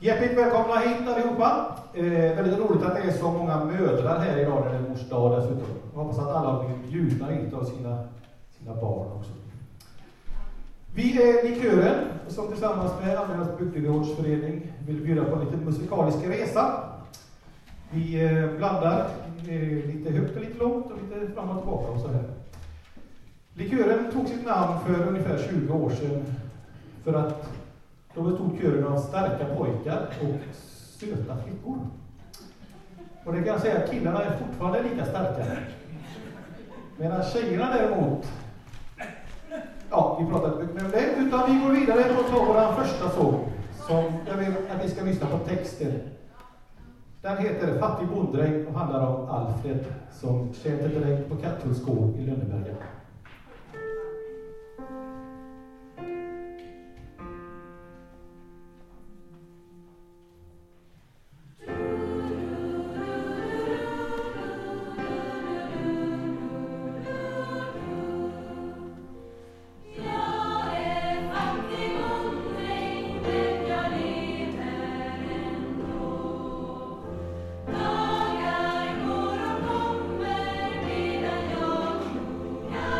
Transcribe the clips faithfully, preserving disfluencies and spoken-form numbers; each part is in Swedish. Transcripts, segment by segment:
Hjärtligt välkomna hit allihopa. Eh, väldigt roligt att det är så många mödrar här idag när det är mors dag dessutom. Jag hoppas att alla har blivit bjudna hit av sina, sina barn också. Vi är Likören som tillsammans med Användarnas bygdegårdsförening vill bjuda på en liten musikalisk resa. Vi eh, blandar eh, lite högt och lite långt och lite fram och tillbaka och så här. Likören tog sitt namn för ungefär tjugo år sedan för att då bestod kören av starka pojkar och söta flickor. Och det kan jag säga att killarna är fortfarande lika starka. Medan tjejerna däremot, ja, vi pratar inte mycket om det, utan vi går vidare och tar vår första sång som jag vill att vi ska lyssna på texten. Den heter Fattig bonddräng och handlar om Alfred som tjänade dräng på Katthults gård i Lönneberga. Ja.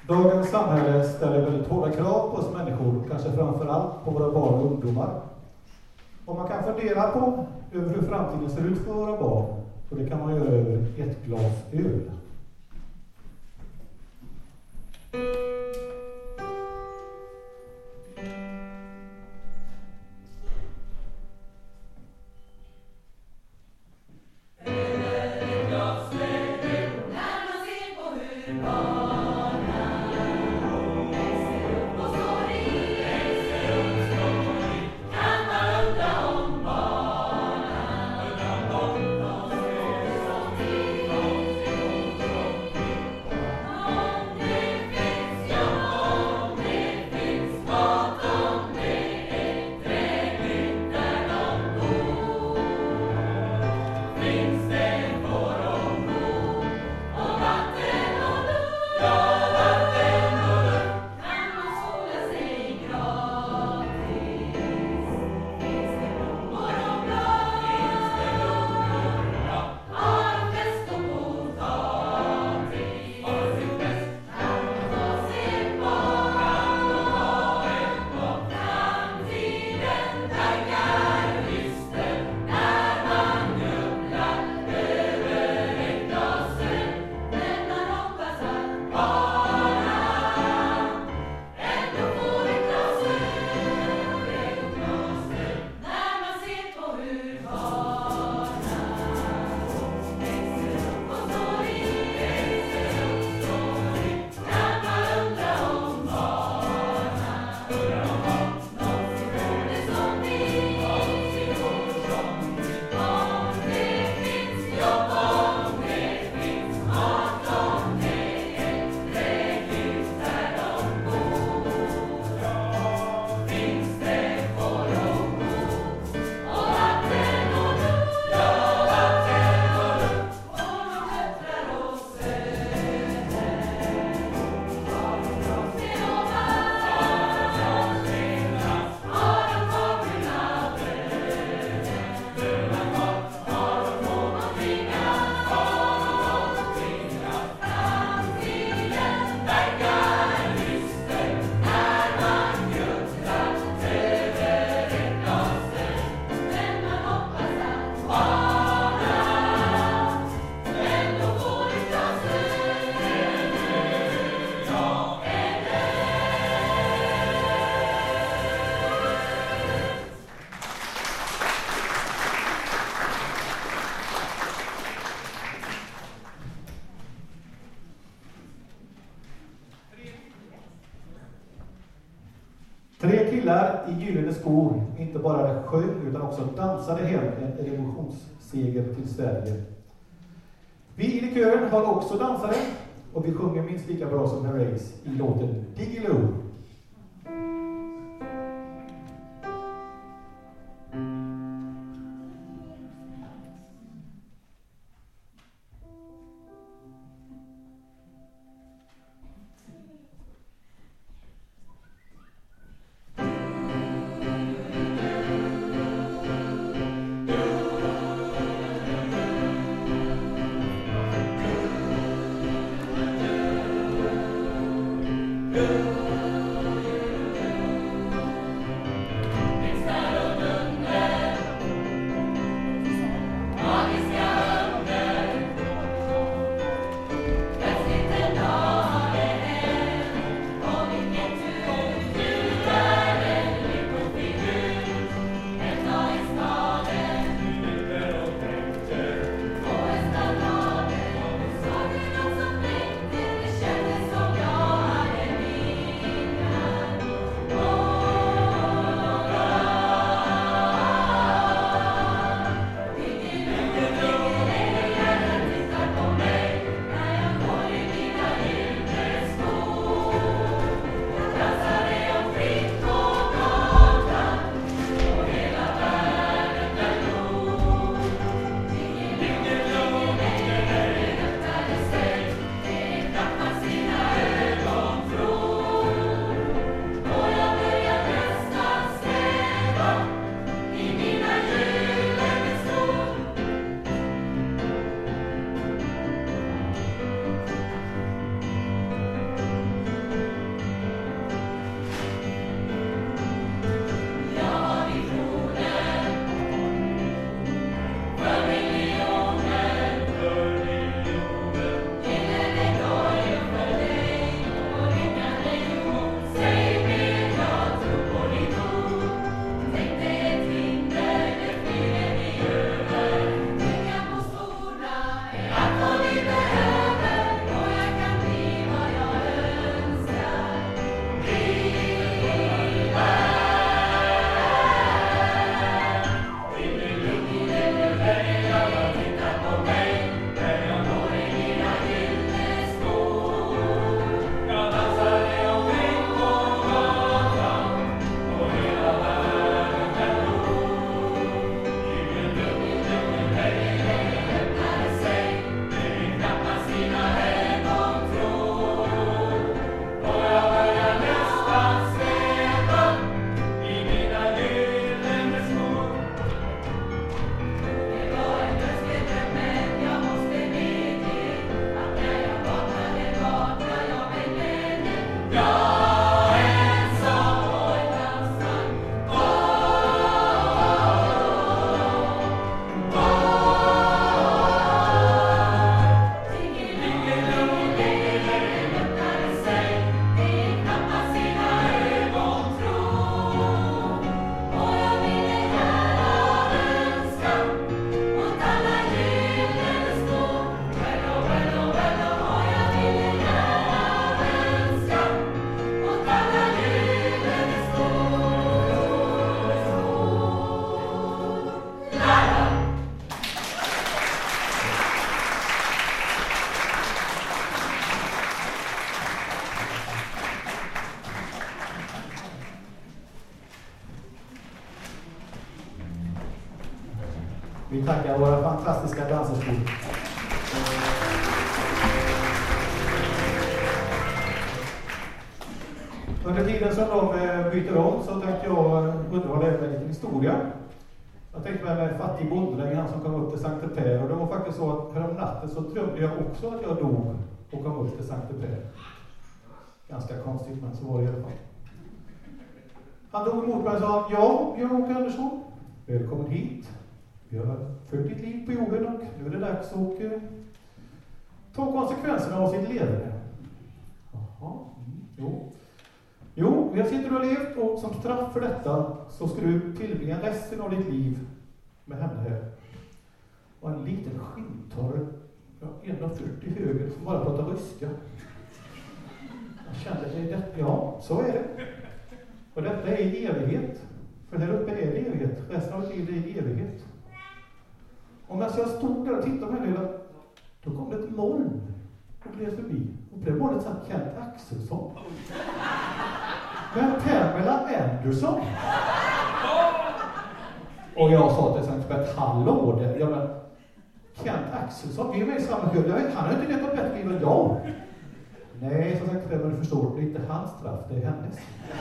Dagens samhälle ställer väldigt hårda krav på oss människor, kanske framförallt på våra barn och ungdomar. Och man kan fundera på över hur framtiden ser ut för våra barn, och det kan man göra över ett glas öl. Tre killar i gyllene skor inte bara sjöng utan också dansade hem en revolutionsseger till Sverige. Vi i kören har också dansare och vi sjunger minst lika bra som Herreys i låten Diggiloo. Good. Vi tackar våra fantastiska danserskor. Under tiden som de byter om så tänkte jag underhålla er med en liten historia. Jag tänkte mig med en fattig bonddräng, han som kom upp till Sankte Per. Och det var faktiskt så att härom natten så drömde jag också att jag dog och kom upp till Sankte Per. Ganska konstigt, men så var det i alla fall. Han tog emot mig och sa, ja, Björn-Åke Andersson, välkommen hit. Vi har följt ditt liv på jorden och nu är det dags att eh, ta konsekvenserna av sitt levande. Jaha, mm, jo. Jo, jag sitter och levt och som straff för detta så ska du tillbringa resten av ditt liv med henne här. Och en liten skintorre, ja, en komma fyrtio höger som bara pratar ryska. Jag kände, det, det, ja, så är det. Och detta är i evighet. För här uppe är det evighet. Resten av livet är i evighet. Och medan jag stod där och tittade på henne, då kom det ett moln och gled förbi. Och blev molnet satt Kent Axelsson. Men Pamela Anderson. Och jag sa till Sankt Bert, hallå, det, jag men, Kent Axelsson, vi är med i samma hög. Han har inte letat bättre liv än jag. Nej, så Sankt Bert, men du förstår, det är inte hans straff, det är hennes.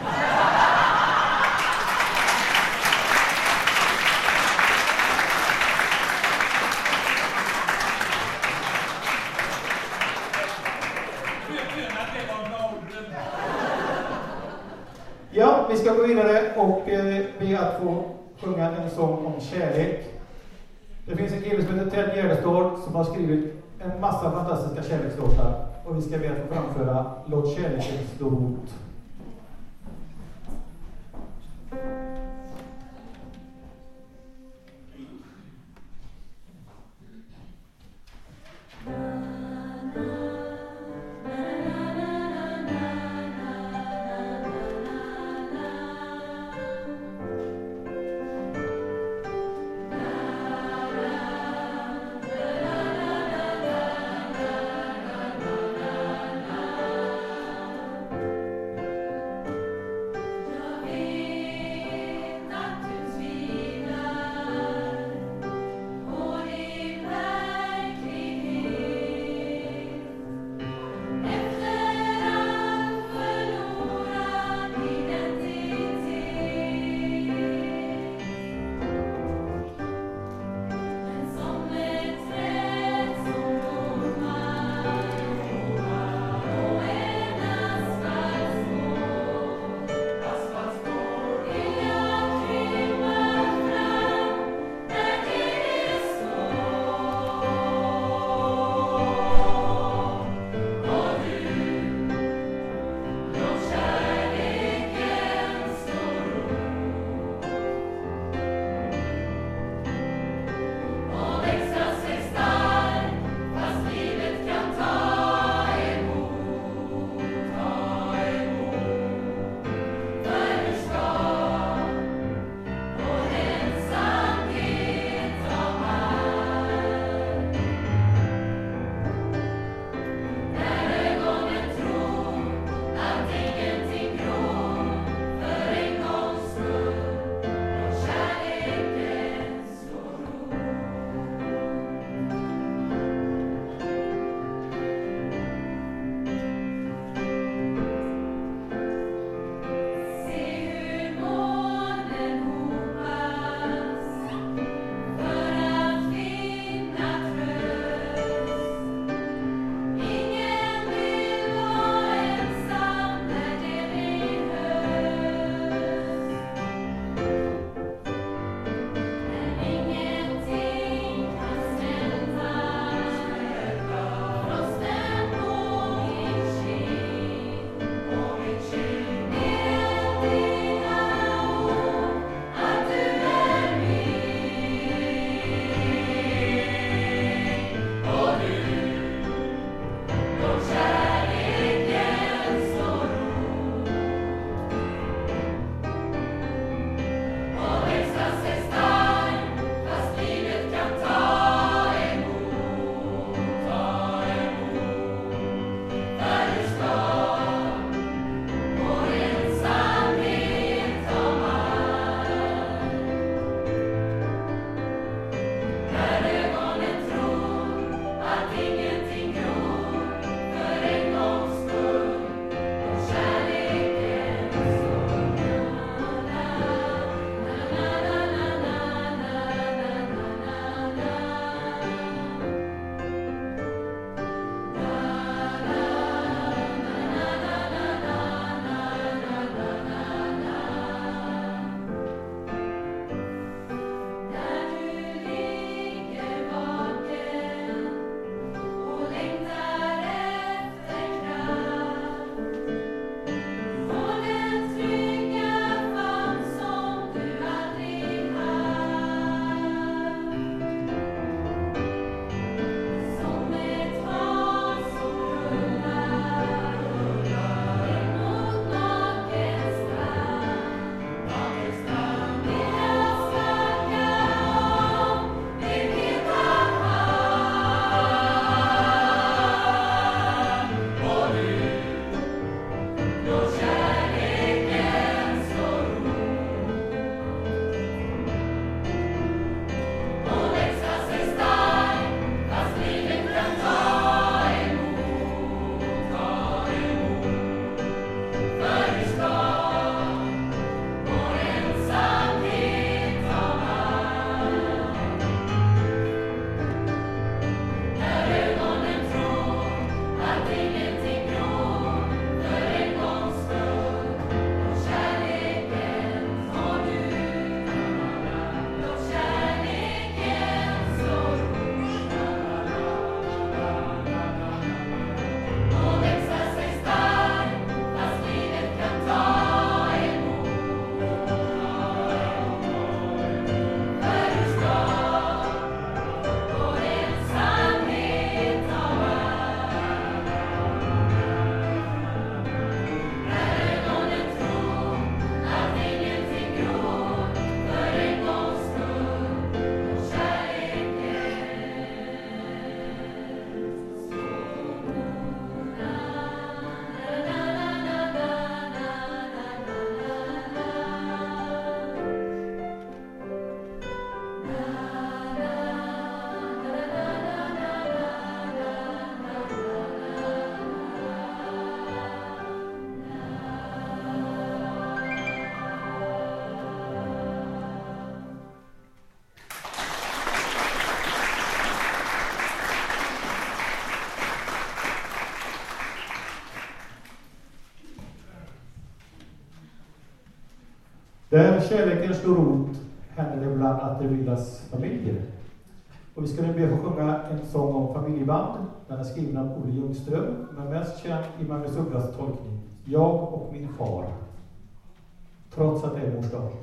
Ja, vi ska gå vidare och eh, be att få sjunga en sång om kärlek. Det finns en kille som heter Ted Gärdestad som har skrivit en massa fantastiska kärlekslåtar. Och vi ska be att få framföra Låt kärleken slå rot. Där kärleken slår rot händer det ibland att det bildas familjer. Och vi ska nu be att få sjunga en sång om familjeband. Den är skriven av Olle Ljungström, men mest känd i Magnus Ugglas tolkning. Jag och min far. Trots att det är mors dag.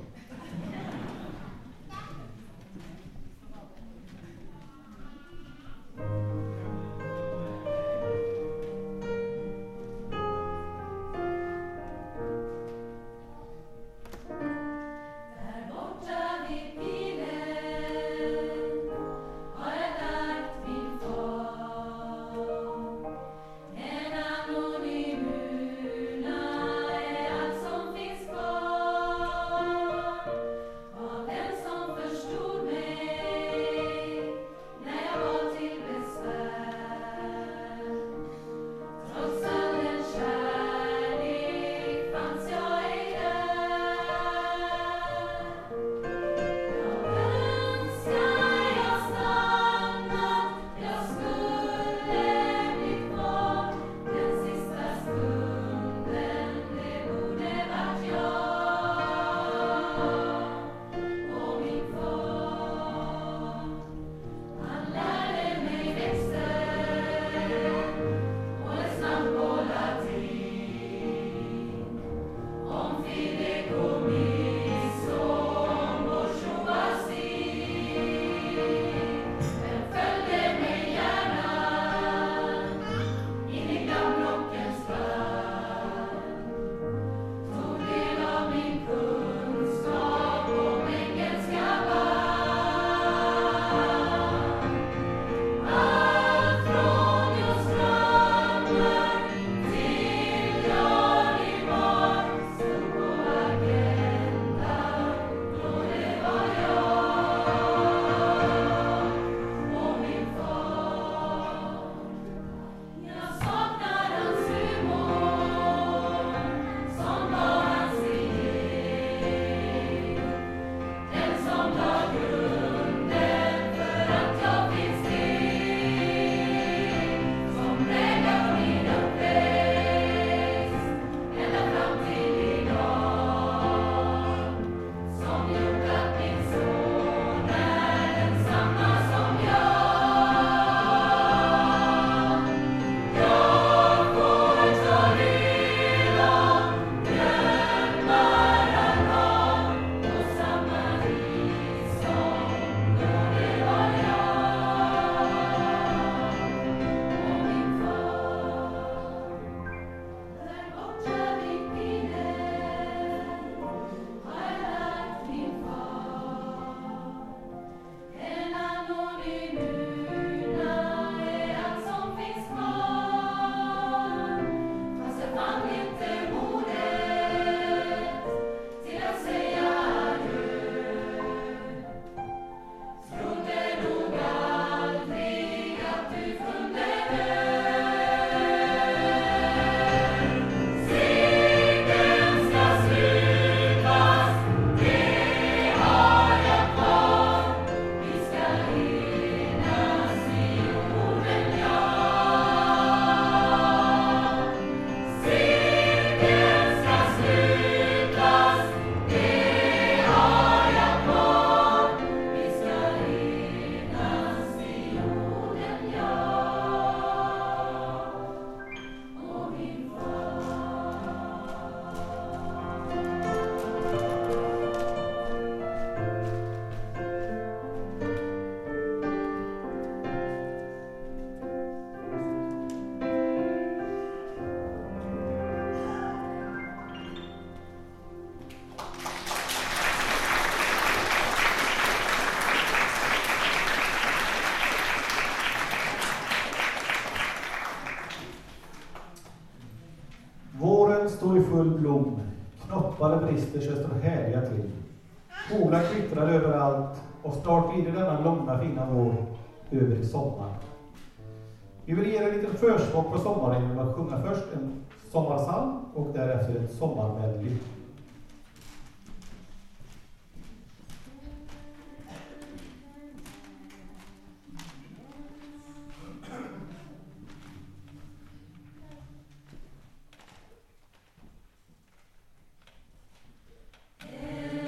Står i full blom, knoppar brister så står härliga till. Fåglar kvittrar överallt och snart blir det denna långa fina vår över i sommar. Vi vill ge en liten försmak på sommaren genom att sjunga först en sommarpsalm och därefter ett sommarmedley. Yeah.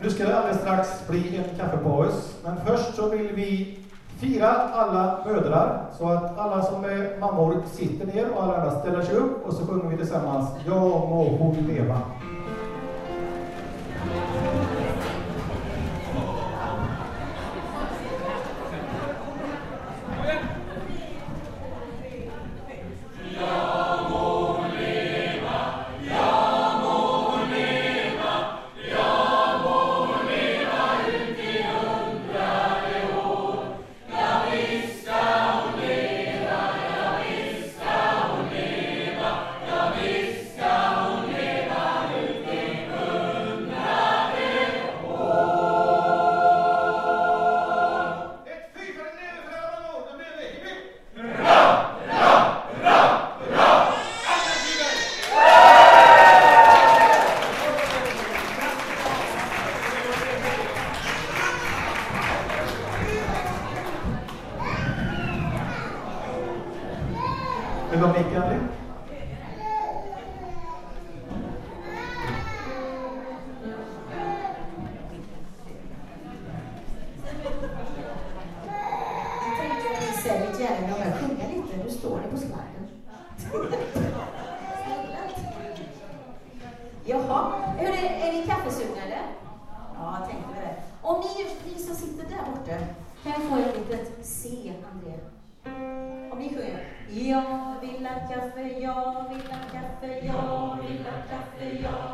Nu ska det alldeles strax bli en kaffepaus, men först så vill vi fira alla mödrar, så att alla som är mammor sitter ner och alla andra ställer sig upp, och så sjunger vi tillsammans Ja må hon leva. Vill de nicka det? Säg gärna om jag sjunger lite, nu står det på sliden. Jaha, hur är, är ni kaffesugnade? Ja, jag tänkte det. Om ni, ni som sitter där borta, kan jag få ett litet C, André? Om ni sjunger. Jag vill ha kaffe, jag vill ha kaffe, jag vill ha kaffe, jag